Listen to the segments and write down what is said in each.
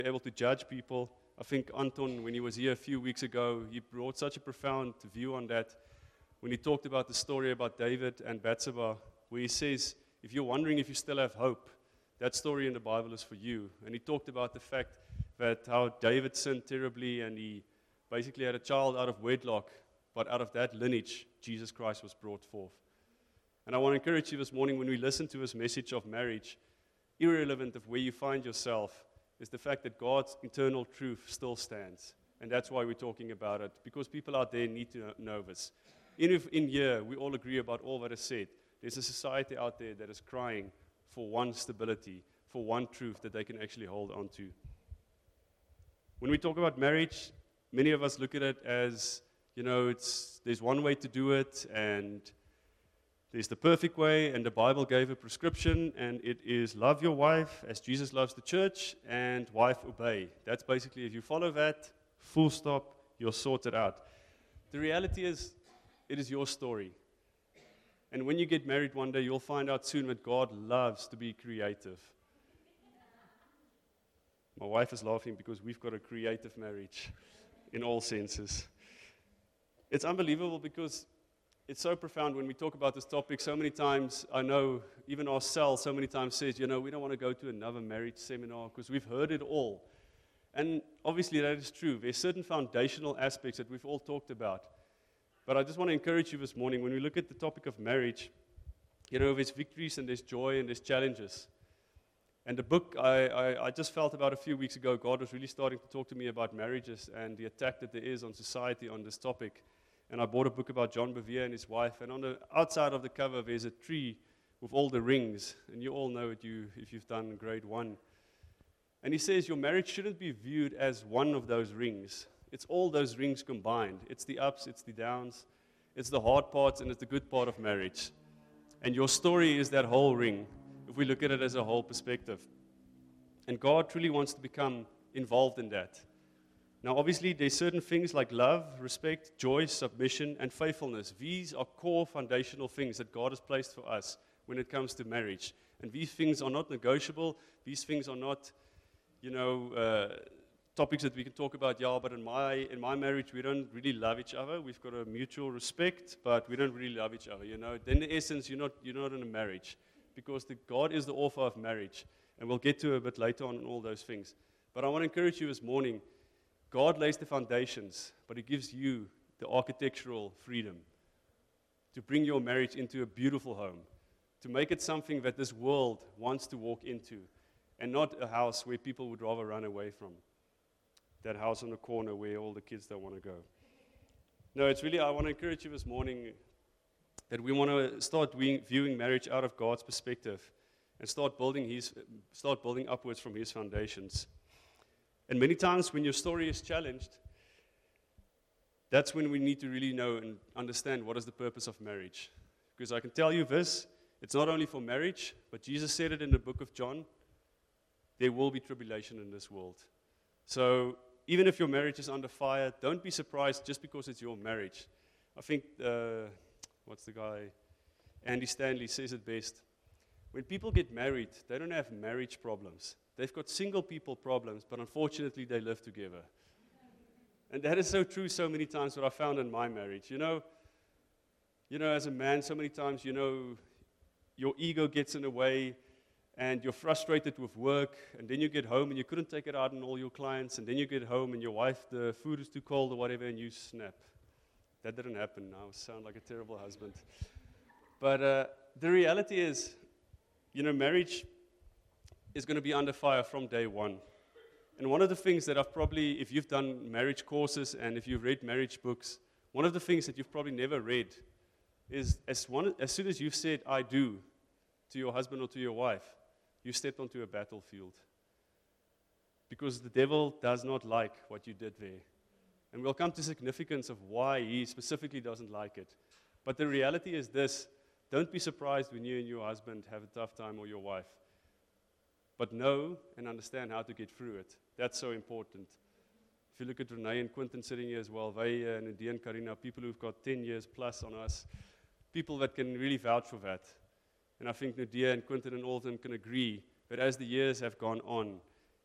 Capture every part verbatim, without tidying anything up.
able to judge people. I think Anton, when he was here a few weeks ago, he brought such a profound view on that when he talked about the story about David and Bathsheba, where he says, if you're wondering if you still have hope, that story in the Bible is for you. And he talked about the fact that how David sinned terribly and he basically had a child out of wedlock, but out of that lineage, Jesus Christ was brought forth. And I want to encourage you this morning, when we listen to his message of marriage, irrelevant of where you find yourself, is the fact that God's eternal truth still stands. And that's why we're talking about it, because people out there need to know this. Even if in here we all agree about all that is said, there's a society out there that is crying for one stability, for one truth that they can actually hold on to. When we talk about marriage, many of us look at it as, you know, it's there's one way to do it, and there's the perfect way, and the Bible gave a prescription, and it is love your wife as Jesus loves the church, and wife obey. That's basically, if you follow that, full stop, you're sorted out. The reality is, it is your story. And when you get married one day, you'll find out soon that God loves to be creative. My wife is laughing because we've got a creative marriage in all senses. It's unbelievable because it's so profound when we talk about this topic. So many times, I know even our cell so many times says, you know, we don't want to go to another marriage seminar because we've heard it all. And obviously that is true. There's certain foundational aspects that we've all talked about. But I just want to encourage you this morning, when we look at the topic of marriage, you know, there's victories and there's joy and there's challenges. And the book I, I, I just felt about a few weeks ago, God was really starting to talk to me about marriages and the attack that there is on society on this topic. And I bought a book about John Bevere and his wife. And on the outside of the cover, there's a tree with all the rings. And you all know it you, if you've done grade one. And he says your marriage shouldn't be viewed as one of those rings. It's all those rings combined. It's the ups, it's the downs, it's the hard parts, and it's the good part of marriage. And your story is that whole ring, if we look at it as a whole perspective. And God truly wants to become involved in that. Now, obviously, there's certain things like love, respect, joy, submission, and faithfulness. These are core foundational things that God has placed for us when it comes to marriage. And these things are not negotiable. These things are not, you know, uh, topics that we can talk about, yeah, but in my in my marriage, we don't really love each other. We've got a mutual respect, but we don't really love each other, you know. Then in essence, you're not you're not in a marriage, because the, God is the author of marriage, and we'll get to a bit later on all those things. But I want to encourage you this morning, God lays the foundations, but He gives you the architectural freedom to bring your marriage into a beautiful home, to make it something that this world wants to walk into, and not a house where people would rather run away from. That house on the corner where all the kids don't want to go. No, it's really, I want to encourage you this morning that we want to start viewing marriage out of God's perspective and start building his, start building upwards from His foundations. And many times when your story is challenged, that's when we need to really know and understand what is the purpose of marriage. Because I can tell you this, it's not only for marriage, but Jesus said it in the book of John, there will be tribulation in this world. So even if your marriage is under fire, don't be surprised just because it's your marriage. I think, uh, what's the guy? Andy Stanley says it best. When people get married, they don't have marriage problems. They've got single people problems, but unfortunately they live together. And that is so true so many times, what I found in my marriage. You know, you know, as a man, so many times, you know, your ego gets in the way, and you're frustrated with work, and then you get home and you couldn't take it out on all your clients, and then you get home and your wife, the food is too cold or whatever, and you snap. That didn't happen. I sound like a terrible husband. But uh, the reality is, you know, marriage is going to be under fire from day one. And one of the things that I've probably, if you've done marriage courses and if you've read marriage books, one of the things that you've probably never read is as, one, as soon as you've said, I do, to your husband or to your wife, you stepped onto a battlefield. Because the devil does not like what you did there. And we'll come to significance of why he specifically doesn't like it. But the reality is this, don't be surprised when you and your husband have a tough time, or your wife. But know and understand how to get through it. That's so important. If you look at Renee and Quentin sitting here as well, they uh, and Nadia and Karina, people who've got ten years plus on us, people that can really vouch for that. And I think Nadia and Quentin and all of them can agree that as the years have gone on,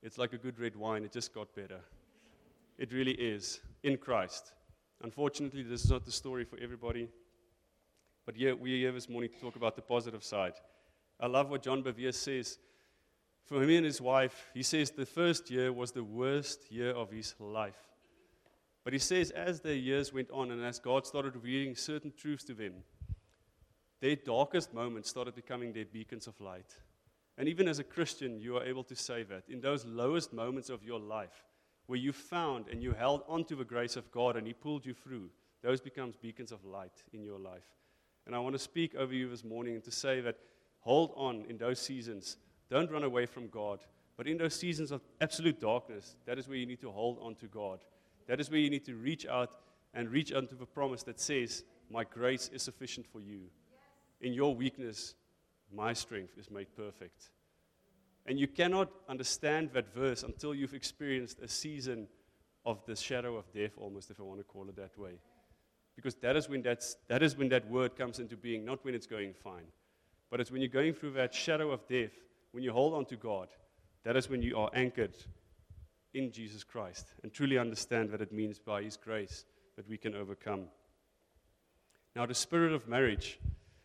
It's like a good red wine, it just got better. It really is, in Christ. Unfortunately, this is not the story for everybody. But yeah, we're here this morning to talk about the positive side. I love what John Bevere says. For him and his wife, he says the first year was the worst year of his life. But he says as the years went on and as God started revealing certain truths to them, their darkest moments started becoming their beacons of light. And even as a Christian, you are able to say that. In those lowest moments of your life, where you found and you held onto the grace of God and He pulled you through, those becomes beacons of light in your life. And I want to speak over you this morning and to say that hold on in those seasons. Don't run away from God. But in those seasons of absolute darkness, that is where you need to hold on to God. That is where you need to reach out and reach unto the promise that says, my grace is sufficient for you. In your weakness, my strength is made perfect. And you cannot understand that verse until you've experienced a season of the shadow of death, almost, if I want to call it that way. Because that is when that's, that is when that word comes into being, not when it's going fine. But it's when you're going through that shadow of death, when you hold on to God, that is when you are anchored in Jesus Christ and truly understand what it means by His grace that we can overcome. Now, the spirit of marriage.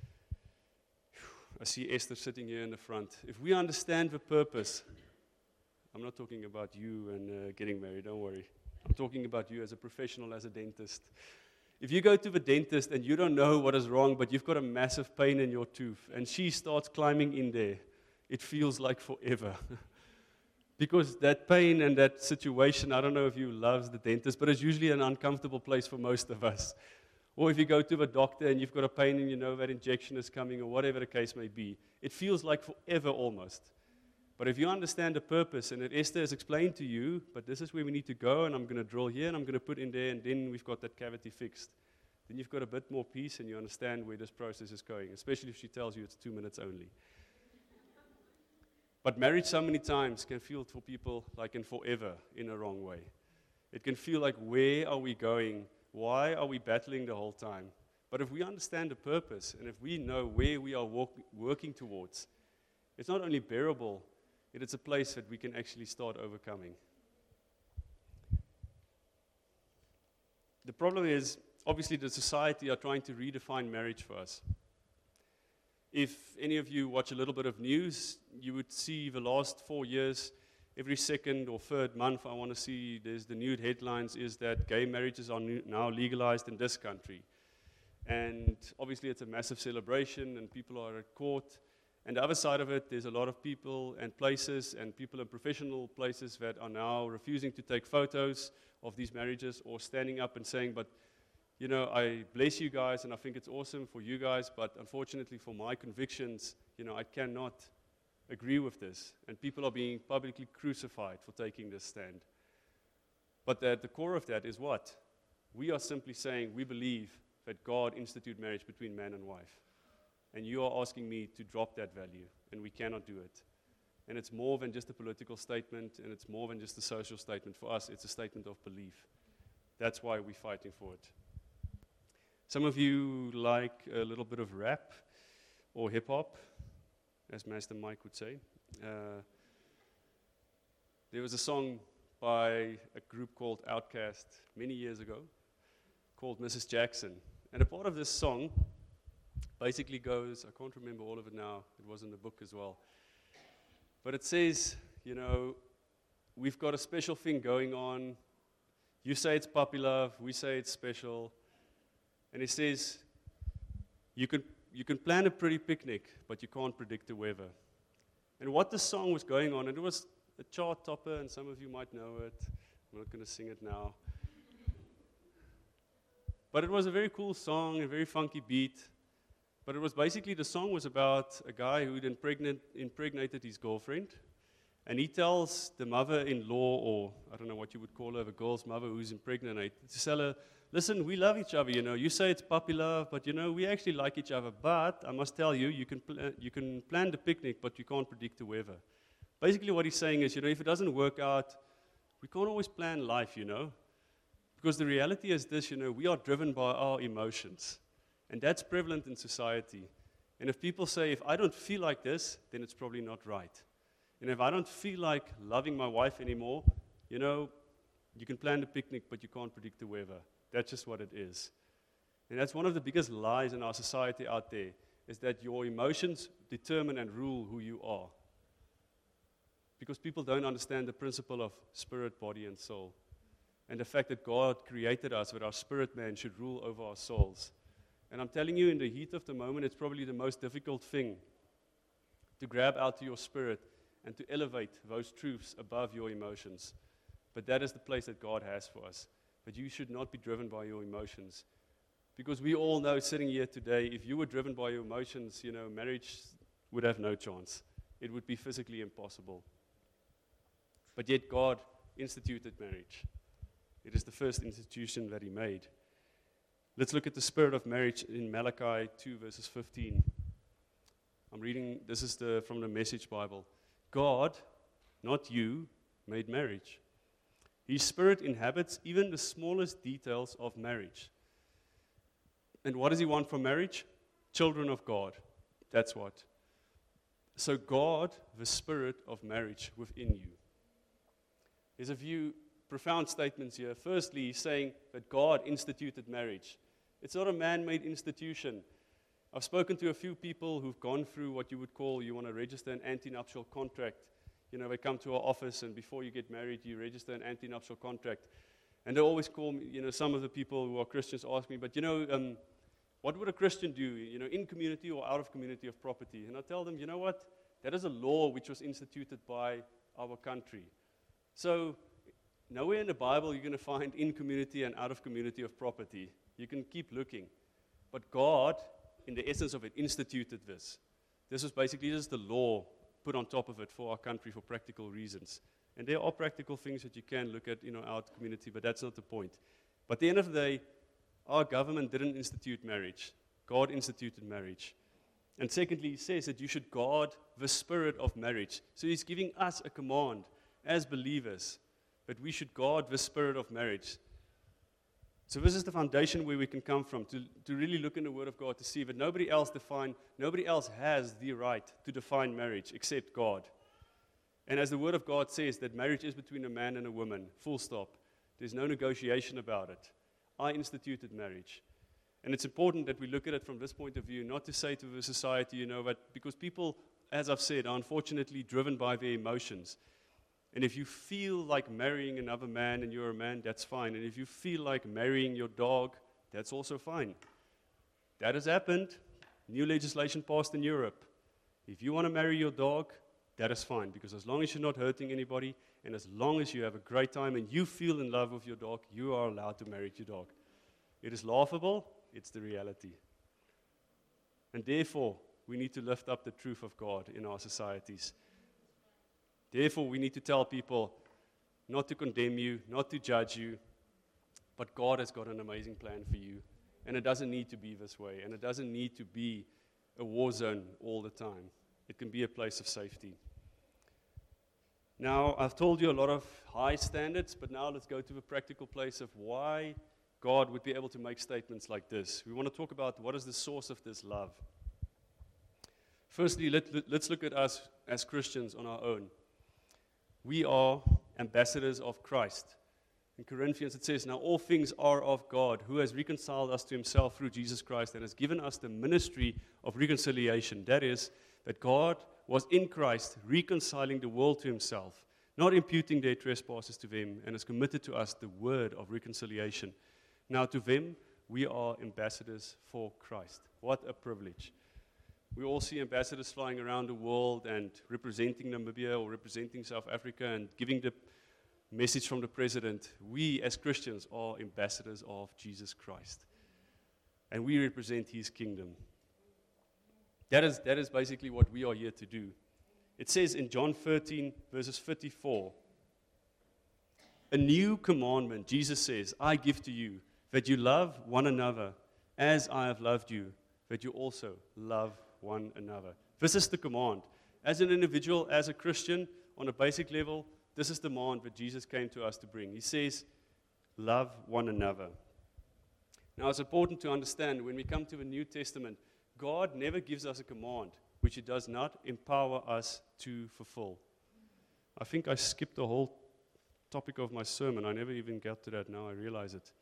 I see Esther sitting here in the front. If we understand the purpose, I'm not talking about you and uh, getting married, don't worry. I'm talking about you as a professional, as a dentist. If you go to the dentist and you don't know what is wrong, but you've got a massive pain in your tooth, and she starts climbing in there, it feels like forever. Because that pain and that situation, I don't know if you love the dentist, but it's usually an uncomfortable place for most of us. Or if you go to the doctor and you've got a pain and you know that injection is coming or whatever the case may be, it feels like forever almost. But if you understand the purpose and that Esther has explained to you, but this is where we need to go and I'm going to drill here and I'm going to put in there and then we've got that cavity fixed, then you've got a bit more peace and you understand where this process is going, especially if she tells you it's two minutes only. But marriage so many times can feel for people like in forever in a wrong way. It can feel like, where are we going? Why are we battling the whole time? But if we understand the purpose and if we know where we are walk, working towards, it's not only bearable, it is a place that we can actually start overcoming. The problem is, obviously, the society are trying to redefine marriage for us. If any of you watch a little bit of news, you would see the last four years, every second or third month, I want to see, there's the new headlines is that gay marriages are new, now legalized in this country. And obviously it's a massive celebration and people are at court. And the other side of it, there's a lot of people and places and people in professional places that are now refusing to take photos of these marriages or standing up and saying, but, you know, I bless you guys and I think it's awesome for you guys, but unfortunately for my convictions, you know, I cannot agree with this, and people are being publicly crucified for taking this stand. But at the core of that is what? We are simply saying we believe that God instituted marriage between man and wife. And you are asking me to drop that value, and we cannot do it. And it's more than just a political statement, and it's more than just a social statement. For us, it's a statement of belief. That's why we're fighting for it. Some of you like a little bit of rap or hip-hop, as Master Mike would say. Uh, there was a song by a group called Outkast many years ago called Missus Jackson. And a part of this song basically goes, I can't remember all of it now, it was in the book as well. But it says, you know, we've got a special thing going on. You say it's puppy love, we say it's special. And it says, you can You can plan a pretty picnic, but you can't predict the weather. And what the song was going on, and it was a chart topper, and some of you might know it. I'm not going to sing it now. But it was a very cool song, a very funky beat. But it was basically, the song was about a guy who'd impregnate, impregnated his girlfriend. And he tells the mother-in-law, or I don't know what you would call her, the girl's mother who's impregnated, to tell her, listen, we love each other, you know. You say it's puppy love, but, you know, we actually like each other. But I must tell you, you can, pl- you can plan the picnic, but you can't predict the weather. Basically what he's saying is, you know, if it doesn't work out, we can't always plan life, you know. Because the reality is this, you know, we are driven by our emotions. And that's prevalent in society. And if people say, if I don't feel like this, then it's probably not right. And if I don't feel like loving my wife anymore, you know, you can plan the picnic, but you can't predict the weather. That's just what it is. And that's one of the biggest lies in our society out there, is that your emotions determine and rule who you are. Because people don't understand the principle of spirit, body, and soul. And the fact that God created us with our spirit man should rule over our souls. And I'm telling you, in the heat of the moment, it's probably the most difficult thing to grab out to your spirit and to elevate those truths above your emotions. But that is the place that God has for us. But you should not be driven by your emotions. Because we all know, sitting here today, if you were driven by your emotions, you know, marriage would have no chance. It would be physically impossible. But yet God instituted marriage. It is the first institution that he made. Let's look at the spirit of marriage in Malachi two, verses fifteen. I'm reading, this is the from the Message Bible. God, not you, made marriage. His spirit inhabits even the smallest details of marriage. And what does he want from marriage? Children of God. That's what. So God, the spirit of marriage within you. There's a few profound statements here. Firstly, he's saying that God instituted marriage. It's not a man-made institution. I've spoken to a few people who've gone through what you would call, you want to register an antenuptial contract. You know, they come to our office, and before you get married, you register an antenuptial contract. And they always call me, you know, some of the people who are Christians ask me, but you know, um, what would a Christian do, you know, in community or out of community of property? And I tell them, you know what? That is a law which was instituted by our country. So, nowhere in the Bible you're going to find in community and out of community of property. You can keep looking. But God, in the essence of it, instituted this. This was basically just the law put on top of it for our country for practical reasons. And there are practical things that you can look at in our community, but that's not the point. But at the end of the day, our government didn't institute marriage. God instituted marriage. And secondly, he says that you should guard the spirit of marriage. So he's giving us a command as believers that we should guard the spirit of marriage. So this is the foundation where we can come from, to, to really look in the Word of God, to see that nobody else define, nobody else has the right to define marriage except God. And as the Word of God says, that marriage is between a man and a woman, full stop. There's no negotiation about it. I instituted marriage. And it's important that we look at it from this point of view, not to say to the society, you know, that because people, as I've said, are unfortunately driven by their emotions. And if you feel like marrying another man and you're a man, that's fine. And if you feel like marrying your dog, that's also fine. That has happened. New legislation passed in Europe. If you want to marry your dog, that is fine. Because as long as you're not hurting anybody, and as long as you have a great time and you feel in love with your dog, you are allowed to marry your dog. It is laughable. It's the reality. And therefore, we need to lift up the truth of God in our societies. Therefore, we need to tell people not to condemn you, not to judge you, but God has got an amazing plan for you. And it doesn't need to be this way, and it doesn't need to be a war zone all the time. It can be a place of safety. Now, I've told you a lot of high standards, but now let's go to the practical place of why God would be able to make statements like this. We want to talk about what is the source of this love. Firstly, let, let's look at us as Christians on our own. We are ambassadors of Christ. In Corinthians it says, now all things are of God, who has reconciled us to himself through Jesus Christ and has given us the ministry of reconciliation. That is, that God was in Christ reconciling the world to himself, not imputing their trespasses to them, and has committed to us the word of reconciliation. Now to them, we are ambassadors for Christ. What a privilege. We all see ambassadors flying around the world and representing Namibia or representing South Africa and giving the message from the president. We as Christians are ambassadors of Jesus Christ. And we represent his kingdom. That is, that is basically what we are here to do. It says in John thirteen, verses fifty-four, a new commandment, Jesus says, I give to you, that you love one another as I have loved you, that you also love one another. This is the command. As an individual, as a Christian, on a basic level, this is the command that Jesus came to us to bring. He says, love one another. Now, it's important to understand when we come to the New Testament, God never gives us a command which he does not empower us to fulfill. I think I skipped the whole topic of my sermon. I never even got to that now. I realize it.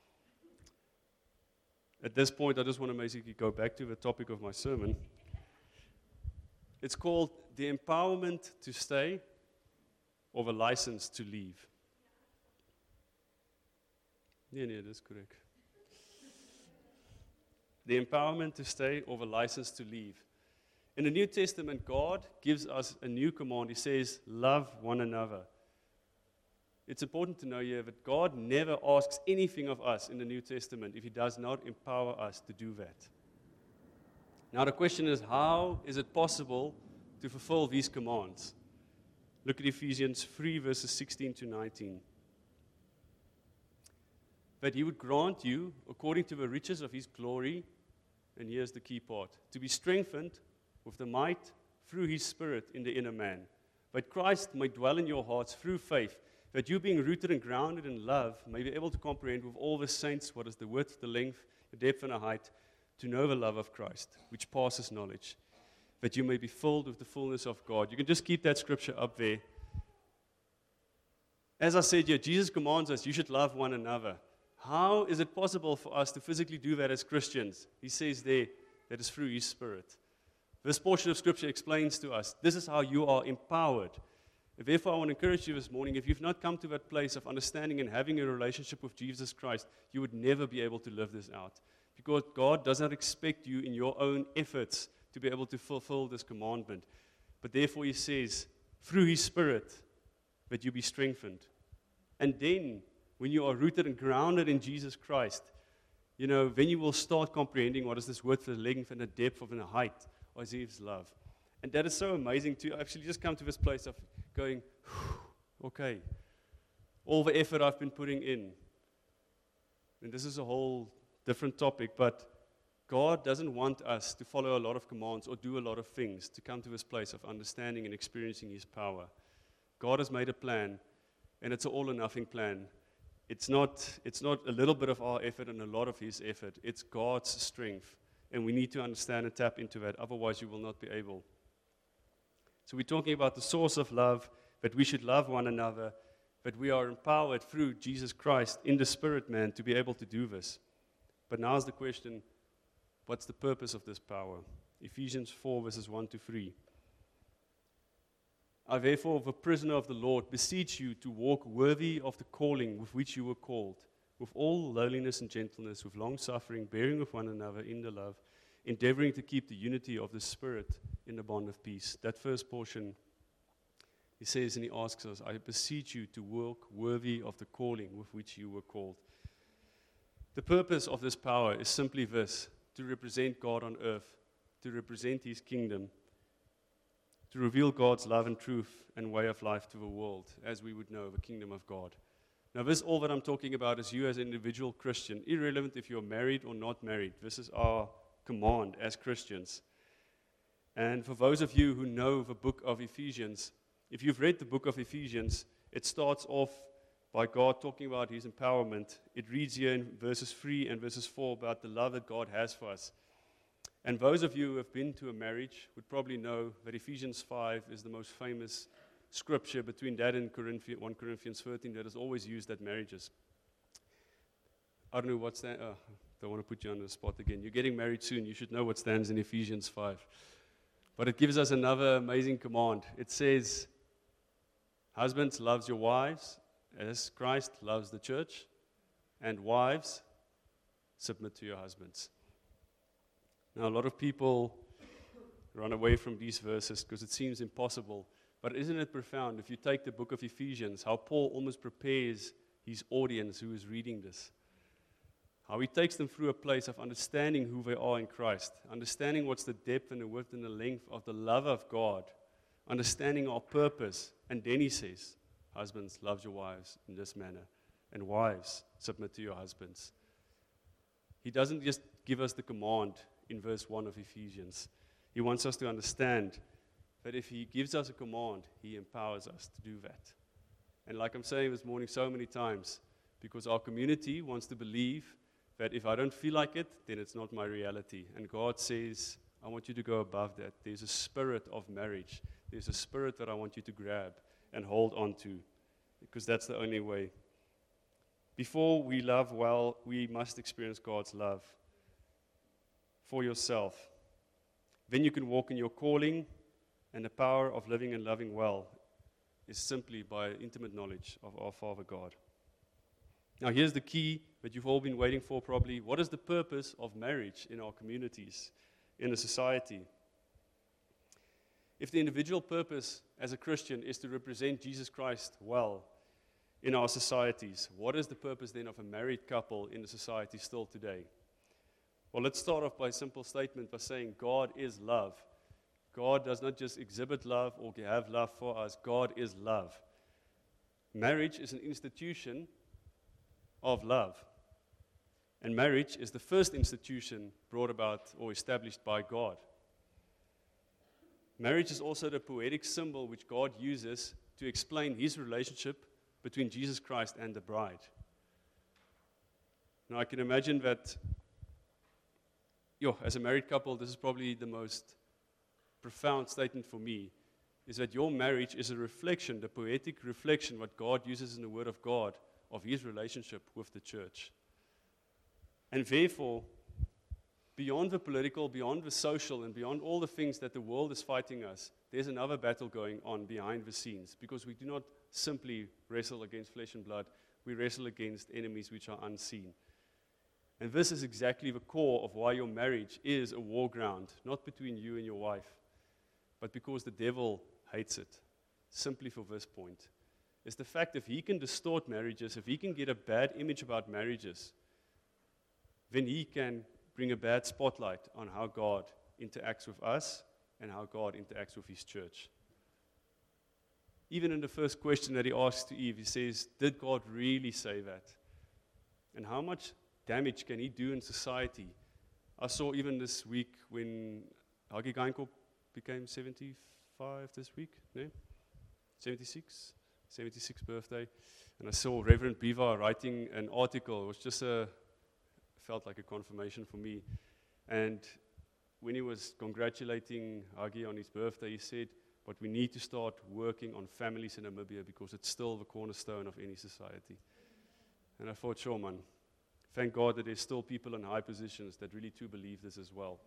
At this point, I just want to basically go back to the topic of my sermon. It's called the empowerment to stay or the license to leave. Yeah, yeah, that's correct. The empowerment to stay or the license to leave. In the New Testament, God gives us a new command. He says, love one another. It's important to know here that God never asks anything of us in the New Testament if He does not empower us to do that. Now the question is, how is it possible to fulfill these commands? Look at Ephesians three, verses sixteen to nineteen. That He would grant you, according to the riches of His glory, and here's the key part, to be strengthened with the might through His Spirit in the inner man, that Christ may dwell in your hearts through faith, that you, being rooted and grounded in love, may be able to comprehend with all the saints what is the width, the length, the depth, and the height, to know the love of Christ, which passes knowledge, that you may be filled with the fullness of God. You can just keep that scripture up there. As I said here, Jesus commands us, you should love one another. How is it possible for us to physically do that as Christians? He says there that is through His Spirit. This portion of Scripture explains to us, this is how you are empowered. Therefore, I want to encourage you this morning, if you've not come to that place of understanding and having a relationship with Jesus Christ, you would never be able to live this out. Because God does not expect you in your own efforts to be able to fulfill this commandment. But therefore, He says, through His Spirit, that you be strengthened. And then, when you are rooted and grounded in Jesus Christ, you know, then you will start comprehending what is this width, the length, and the depth of and the height of His love. And that is so amazing to actually just come to this place of going, okay, all the effort I've been putting in. And this is a whole different topic, but God doesn't want us to follow a lot of commands or do a lot of things to come to this place of understanding and experiencing His power. God has made a plan, and it's an all or nothing plan. It's not, it's not a little bit of our effort and a lot of His effort. It's God's strength, and we need to understand and tap into that. Otherwise, you will not be able. So we're talking about the source of love, that we should love one another, that we are empowered through Jesus Christ in the Spirit man to be able to do this. But now's the question, what's the purpose of this power? Ephesians four, verses one to three. I therefore, the prisoner of the Lord, beseech you to walk worthy of the calling with which you were called, with all lowliness and gentleness, with long-suffering, bearing with one another in the love, endeavoring to keep the unity of the Spirit in the bond of peace. That first portion, he says and he asks us, I beseech you to walk worthy of the calling with which you were called. The purpose of this power is simply this, to represent God on earth, to represent His kingdom, to reveal God's love and truth and way of life to the world, as we would know, the kingdom of God. Now, this all that I'm talking about is you as an individual Christian, irrelevant if you're married or not married. This is our command as Christians. And for those of you who know the book of Ephesians, if you've read the book of Ephesians, it starts off by God talking about His empowerment. It reads here in verses three and verses four about the love that God has for us. And those of you who have been to a marriage would probably know that Ephesians five is the most famous scripture between that and Corinthians, First Corinthians thirteen that is always used at marriages. I don't know what stands. Oh, don't want to put you on the spot again. You're getting married soon. You should know what stands in Ephesians five. But it gives us another amazing command. It says, husbands, loves your wives as Christ loves the church, and wives, submit to your husbands. Now, a lot of people run away from these verses because it seems impossible. But isn't it profound if you take the book of Ephesians, how Paul almost prepares his audience who is reading this? How he takes them through a place of understanding who they are in Christ, understanding what's the depth and the width and the length of the love of God, understanding our purpose. And then he says, husbands, love your wives in this manner, and wives, submit to your husbands. He doesn't just give us the command in verse one of Ephesians. He wants us to understand that if He gives us a command, He empowers us to do that. And like I'm saying this morning so many times, because our community wants to believe that if I don't feel like it, then it's not my reality. And God says, I want you to go above that. There's a spirit of marriage. There's a spirit that I want you to grab. and hold on to, because that's the only way. Before we love well, we must experience God's love for yourself. Then you can walk in your calling, and the power of living and loving well is simply by intimate knowledge of our Father God. Now here's the key that you've all been waiting for probably. What is the purpose of marriage in our communities, in a society? If the individual purpose as a Christian is to represent Jesus Christ well in our societies, what is the purpose then of a married couple in the society still today? Well, let's start off by a simple statement by saying God is love. God does not just exhibit love or have love for us. God is love. Marriage is an institution of love. And marriage is the first institution brought about or established by God. Marriage is also the poetic symbol which God uses to explain his relationship between Jesus Christ and the bride. Now I can imagine that, yo, as a married couple, this is probably the most profound statement for me, is that your marriage is a reflection, the poetic reflection, what God uses in the Word of God, of his relationship with the church. And therefore, beyond the political, beyond the social, and beyond all the things that the world is fighting us, there's another battle going on behind the scenes, because we do not simply wrestle against flesh and blood, we wrestle against enemies which are unseen. And this is exactly the core of why your marriage is a war ground, not between you and your wife, but because the devil hates it, simply for this point. It's the fact if he can distort marriages, if he can get a bad image about marriages, then he can bring a bad spotlight on how God interacts with us and how God interacts with his church. Even in the first question that he asks to Eve, he says, did God really say that? And how much damage can he do in society? I saw even this week when Hagi Geinkop became seventy-five this week, no? seventy-six? seventy-sixth birthday. And I saw Reverend Biva writing an article. It was just a, felt like a confirmation for me. And when he was congratulating Hagi on his birthday, he said, but we need to start working on families in Namibia because it's still the cornerstone of any society. And I thought, sure, man, thank God that there's still people in high positions that really do believe this as well.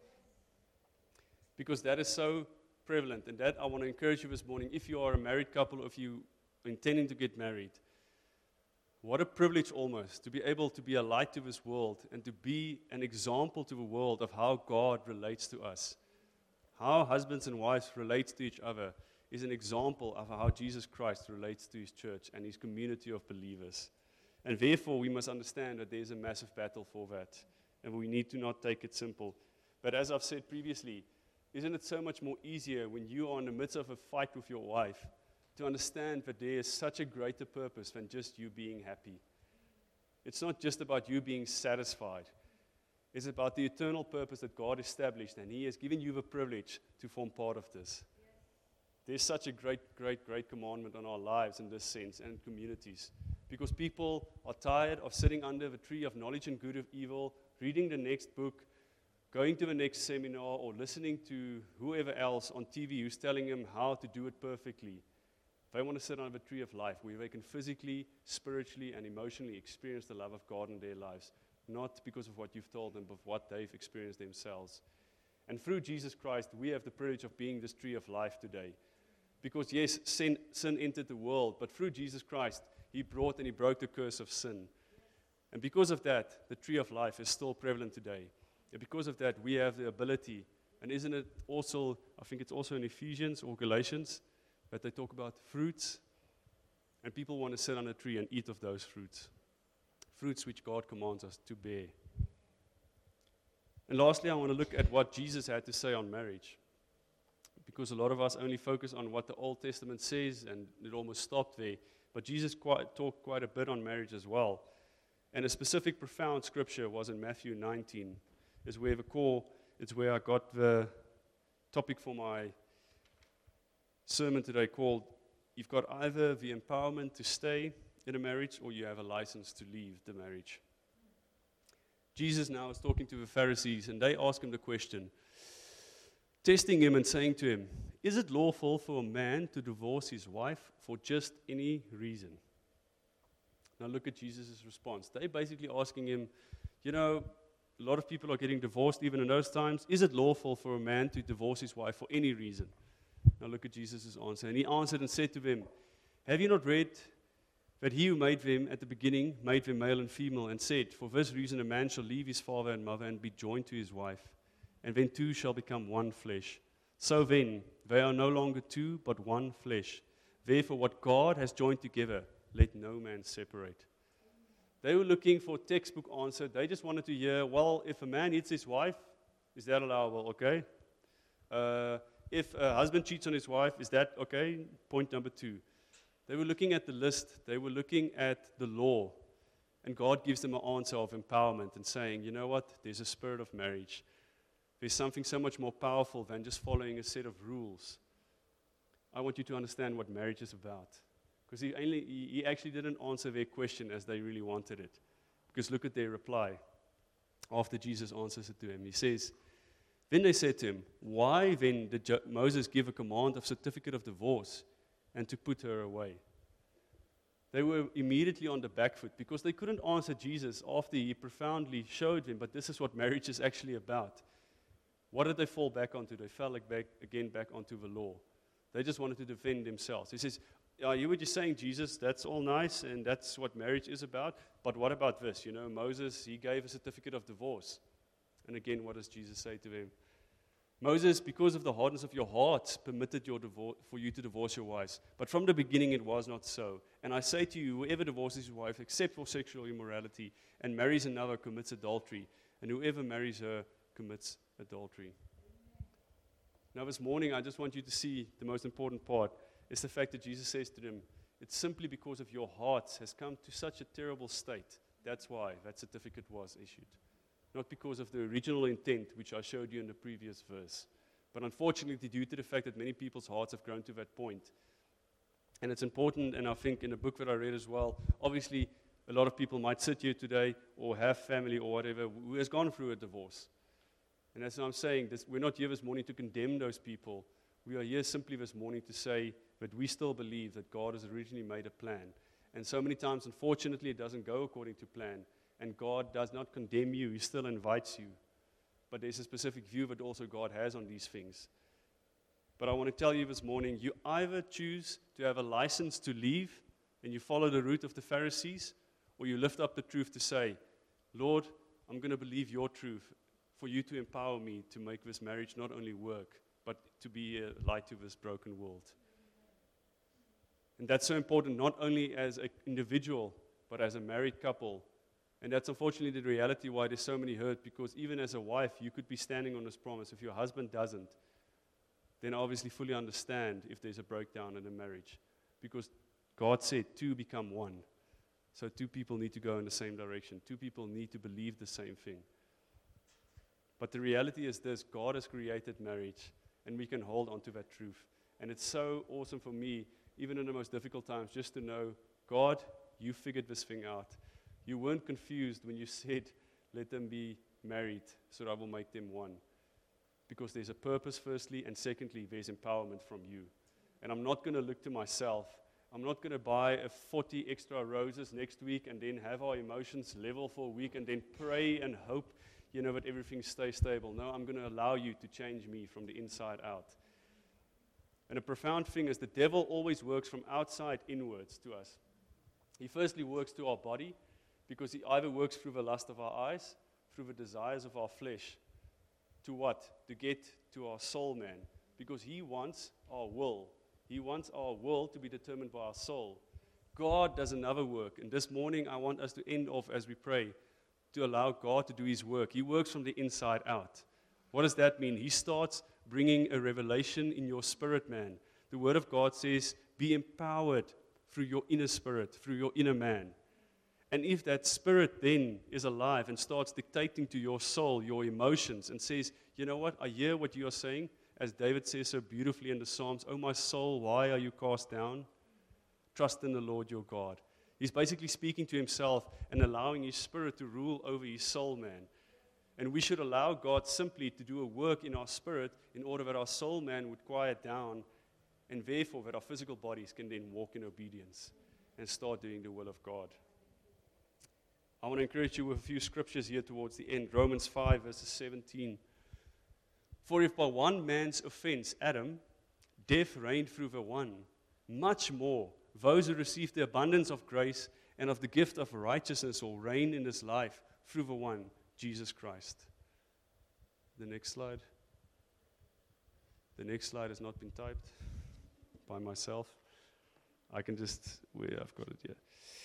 Because that is so prevalent. And that I want to encourage you this morning, if you are a married couple, or if you are intending to get married, what a privilege almost to be able to be a light to this world and to be an example to the world of how God relates to us. How husbands and wives relate to each other is an example of how Jesus Christ relates to his church and his community of believers. And therefore, we must understand that there's a massive battle for that. And we need to not take it simple. But as I've said previously, isn't it so much more easier when you are in the midst of a fight with your wife to understand that there is such a greater purpose than just you being happy? It's not just about you being satisfied. It's about the eternal purpose that God established, and he has given you the privilege to form part of this. There's such a great, great, great commandment on our lives in this sense and communities, because people are tired of sitting under the tree of knowledge and good and evil, reading the next book, going to the next seminar, or listening to whoever else on T V who's telling them how to do it perfectly. They want to sit under the tree of life where they can physically, spiritually, and emotionally experience the love of God in their lives, not because of what you've told them, but what they've experienced themselves. And through Jesus Christ, we have the privilege of being this tree of life today. Because yes, sin, sin entered the world, but through Jesus Christ, he brought and he broke the curse of sin. And because of that, the tree of life is still prevalent today. And because of that, we have the ability, and isn't it also, I think it's also in Ephesians or Galatians, that they talk about fruits, and people want to sit on a tree and eat of those fruits. Fruits which God commands us to bear. And lastly, I want to look at what Jesus had to say on marriage. Because a lot of us only focus on what the Old Testament says, and it almost stopped there. But Jesus quite, talked quite a bit on marriage as well. And a specific profound scripture was in Matthew nineteen. Is where the core, it's where I got the topic for my sermon today called, you've got either the empowerment to stay in a marriage or you have a license to leave the marriage. Jesus now is talking to the Pharisees, and they ask him the question, testing him and saying to him, Is it lawful for a man to divorce his wife for just any reason? Now look at Jesus' response. They're basically asking him, you know, a lot of people are getting divorced even in those times. Is it lawful for a man to divorce his wife for any reason? Now look at Jesus' answer. And he answered and said to them, have you not read that he who made them at the beginning made them male and female, and said, for this reason a man shall leave his father and mother and be joined to his wife, and then two shall become one flesh. So then, they are no longer two, but one flesh. Therefore, what God has joined together, let no man separate. They were looking for a textbook answer. They just wanted to hear, well, if a man hits his wife, is that allowable? Okay. Uh, if a husband cheats on his wife, is that okay? Point number two. They were looking at the list. They were looking at the law. And God gives them an answer of empowerment and saying, you know what? There's a spirit of marriage. There's something so much more powerful than just following a set of rules. I want you to understand what marriage is about. Because he, only, he, he actually didn't answer their question as they really wanted it. Because look at their reply after Jesus answers it to him. He says, then they said to him, why then did Jo- Moses give a command of certificate of divorce and to put her away? They were immediately on the back foot because they couldn't answer Jesus after he profoundly showed them, but this is what marriage is actually about. What did they fall back onto? They fell like back, again back onto the law. They just wanted to defend themselves. He says, yeah, you were just saying, Jesus, that's all nice, and that's what marriage is about, but what about this? You know, Moses, he gave a certificate of divorce. And again, what does Jesus say to them? Moses, because of the hardness of your hearts, permitted your divor- for you to divorce your wives. But from the beginning it was not so. And I say to you, whoever divorces his wife except for sexual immorality and marries another commits adultery. And whoever marries her commits adultery. Now this morning, I just want you to see the most important part. Is the fact that Jesus says to them, it's simply because of your hearts has come to such a terrible state. That's why that certificate was issued. Not because of the original intent, which I showed you in the previous verse. But unfortunately, due to the fact that many people's hearts have grown to that point. And it's important, and I think in a book that I read as well, obviously a lot of people might sit here today or have family or whatever who has gone through a divorce. And as I'm saying, this, we're not here this morning to condemn those people. We are here simply this morning to say that we still believe that God has originally made a plan. And so many times, unfortunately, it doesn't go according to plan. And God does not condemn you. He still invites you. But there's a specific view that also God has on these things. But I want to tell you this morning, you either choose to have a license to leave and you follow the route of the Pharisees, or you lift up the truth to say, Lord, I'm going to believe your truth for you to empower me to make this marriage not only work, but to be a light to this broken world. And that's so important, not only as an individual, but as a married couple. And that's unfortunately the reality why there's so many hurt, because even as a wife, you could be standing on this promise. If your husband doesn't, then obviously fully understand if there's a breakdown in a marriage. Because God said two become one. So two people need to go in the same direction. Two people need to believe the same thing. But the reality is this, God has created marriage, and we can hold on to that truth. And it's so awesome for me, even in the most difficult times, just to know, God, you figured this thing out. You weren't confused when you said, let them be married, so that I will make them one. Because there's a purpose, firstly, and secondly, there's empowerment from you. And I'm not going to look to myself. I'm not going to buy a forty extra roses next week and then have our emotions level for a week and then pray and hope, you know, that everything stays stable. No, I'm going to allow you to change me from the inside out. And a profound thing is the devil always works from outside inwards to us. He firstly works to our body, because he either works through the lust of our eyes, through the desires of our flesh. To what? To get to our soul man. Because he wants our will. He wants our will to be determined by our soul. God does another work. And this morning I want us to end off as we pray, to allow God to do his work. He works from the inside out. What does that mean? He starts bringing a revelation in your spirit man. The word of God says, be empowered through your inner spirit, through your inner man. And if that spirit then is alive and starts dictating to your soul, your emotions, and says, you know what, I hear what you are saying, as David says so beautifully in the Psalms, oh my soul, why are you cast down? Trust in the Lord your God. He's basically speaking to himself and allowing his spirit to rule over his soul man. And we should allow God simply to do a work in our spirit in order that our soul man would quiet down, and therefore that our physical bodies can then walk in obedience and start doing the will of God. I want to encourage you with a few scriptures here towards the end. Romans five, verses seventeen. For if by one man's offense, Adam, death reigned through the one, much more those who receive the abundance of grace and of the gift of righteousness will reign in this life through the one, Jesus Christ. The next slide. The next slide has not been typed by myself. I can just, where I've got it here.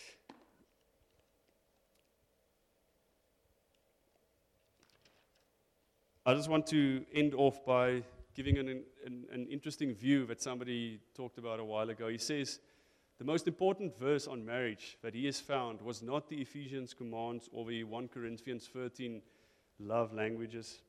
I just want to end off by giving an, an, an interesting view that somebody talked about a while ago. He says, the most important verse on marriage that he has found was not the Ephesians commands or the First Corinthians thirteen love languages.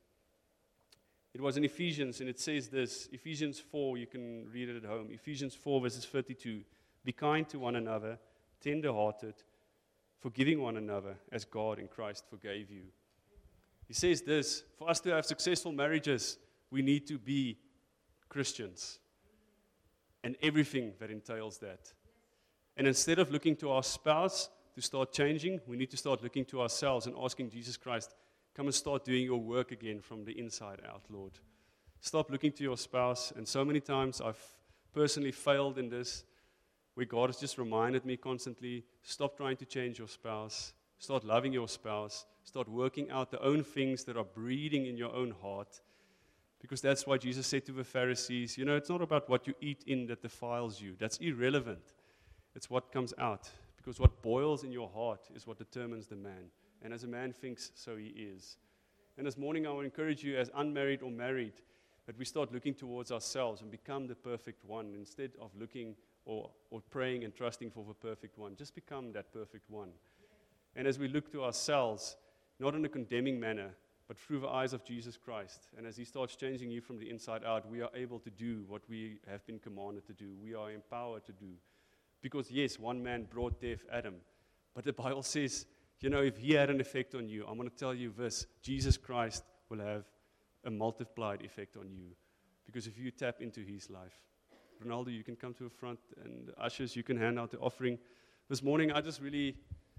It was in Ephesians, and it says this, Ephesians four, you can read it at home. Ephesians four, verses thirty-two. Be kind to one another, tender-hearted, forgiving one another as God in Christ forgave you. He says this, for us to have successful marriages, we need to be Christians and everything that entails that. And instead of looking to our spouse to start changing, we need to start looking to ourselves and asking Jesus Christ, come and start doing your work again from the inside out, Lord. Stop looking to your spouse. And so many times I've personally failed in this, where God has just reminded me constantly, stop trying to change your spouse. Start loving your spouse. Start working out the own things that are breeding in your own heart. Because that's why Jesus said to the Pharisees, you know, it's not about what you eat in that defiles you. That's irrelevant. It's what comes out. Because what boils in your heart is what determines the man. And as a man thinks, so he is. And this morning I will encourage you as unmarried or married, that we start looking towards ourselves and become the perfect one instead of looking or, or praying and trusting for the perfect one. Just become that perfect one. And as we look to ourselves, not in a condemning manner, but through the eyes of Jesus Christ, and as he starts changing you from the inside out, we are able to do what we have been commanded to do. We are empowered to do. Because yes, one man brought death, Adam, but the Bible says, you know, if he had an effect on you, I'm going to tell you this, Jesus Christ will have a multiplied effect on you. Because if you tap into his life. Ronaldo, you can come to the front, and ushers, you can hand out the offering. This morning, I just really,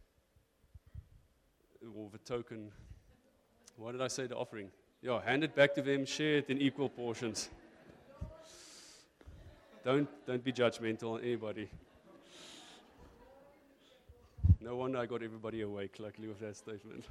or the token, why did I say the offering? Yeah, hand it back to them, share it in equal portions. Don't, don't be judgmental on anybody. No wonder I got everybody awake, luckily, with that statement.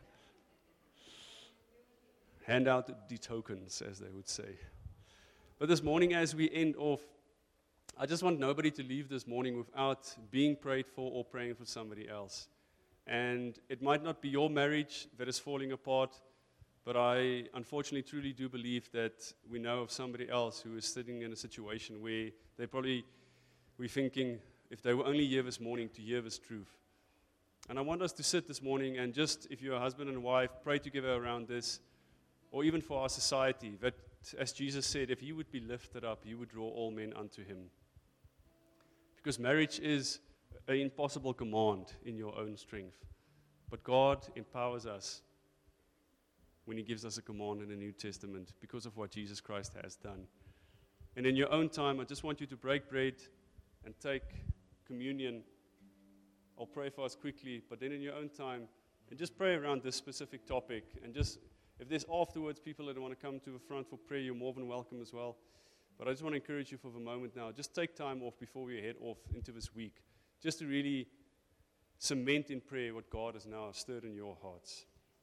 Hand out the tokens, as they would say. But this morning, as we end off, I just want nobody to leave this morning without being prayed for or praying for somebody else. And it might not be your marriage that is falling apart, but I unfortunately truly do believe that we know of somebody else who is sitting in a situation where they probably were thinking, if they were only here this morning to hear this truth. And I want us to sit this morning and just, if you're a husband and wife, pray together around this, or even for our society, that as Jesus said, if he would be lifted up, he would draw all men unto him. Because marriage is an impossible command in your own strength. But God empowers us when he gives us a command in the New Testament because of what Jesus Christ has done. And in your own time, I just want you to break bread and take communion. I'll pray for us quickly, but then in your own time, and just pray around this specific topic. And just, if there's afterwards people that want to come to the front for prayer, you're more than welcome as well. But I just want to encourage you for the moment now, just take time off before we head off into this week, just to really cement in prayer what God has now stirred in your hearts.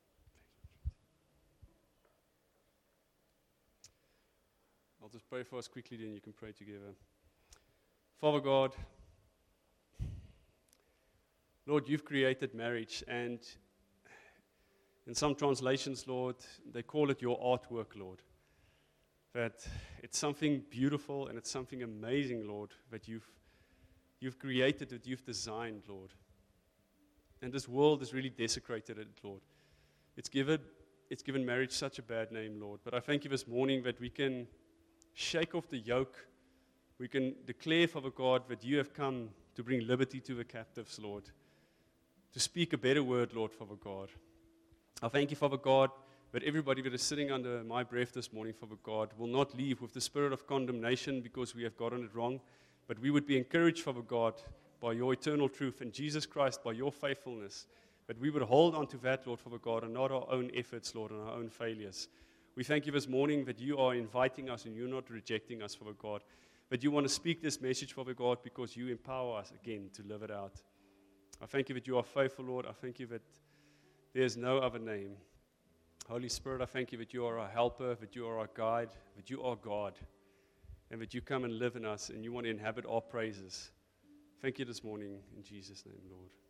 I'll just pray for us quickly, then you can pray together. Father God, Lord, you've created marriage, and in some translations, Lord, they call it your artwork, Lord. That it's something beautiful and it's something amazing, Lord, that you've you've created, that you've designed, Lord. And this world has really desecrated it, Lord. It's given it's given marriage such a bad name, Lord. But I thank you this morning that we can shake off the yoke. We can declare, Father God, that you have come to bring liberty to the captives, Lord. To speak a better word, Lord, Father God. I thank you, Father God, But everybody that is sitting under my breath this morning, Father God, will not leave with the spirit of condemnation because we have gotten it wrong, but we would be encouraged, Father God, by your eternal truth and Jesus Christ, by your faithfulness, that we would hold on to that, Lord, Father God, and not our own efforts, Lord, and our own failures. We thank you this morning that you are inviting us and you're not rejecting us, Father God, that you want to speak this message, Father God, because you empower us again to live it out. I thank you that you are faithful, Lord. I thank you that there's no other name. Holy Spirit, I thank you that you are our helper, that you are our guide, that you are God, and that you come and live in us and you want to inhabit our praises. Thank you this morning in Jesus' name, Lord.